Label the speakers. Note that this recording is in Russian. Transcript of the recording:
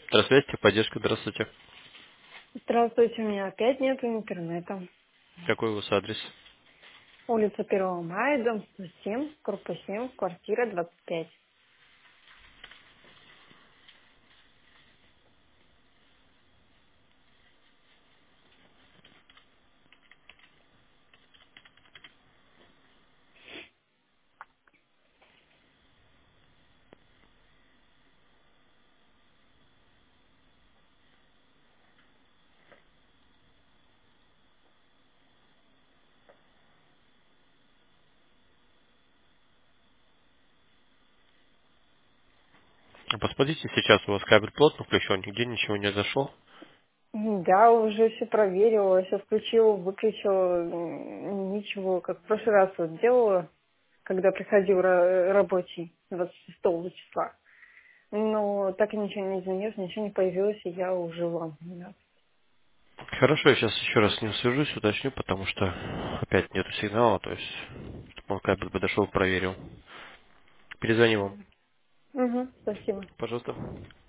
Speaker 1: Здравствуйте, поддержка, здравствуйте.
Speaker 2: Здравствуйте, у меня опять нет интернета.
Speaker 1: Какой у вас адрес?
Speaker 2: Улица 1 мая, дом 107, корпус 7, квартира 25.
Speaker 1: Посмотрите, сейчас у вас кабель плотно включен, нигде ничего не зашло.
Speaker 2: Да, уже все проверила, все включила, выключила, ничего, как в прошлый раз вот делала, когда приходил рабочий 26 числа. Но так и ничего не изменилось, ничего не появилось, и я уже вам. Да.
Speaker 1: Хорошо, я сейчас еще раз с ним свяжусь, уточню, потому что опять нету сигнала, то есть, чтобы он кабель подошел, проверил. Перезвоним вам.
Speaker 2: Угу, спасибо.
Speaker 1: Пожалуйста.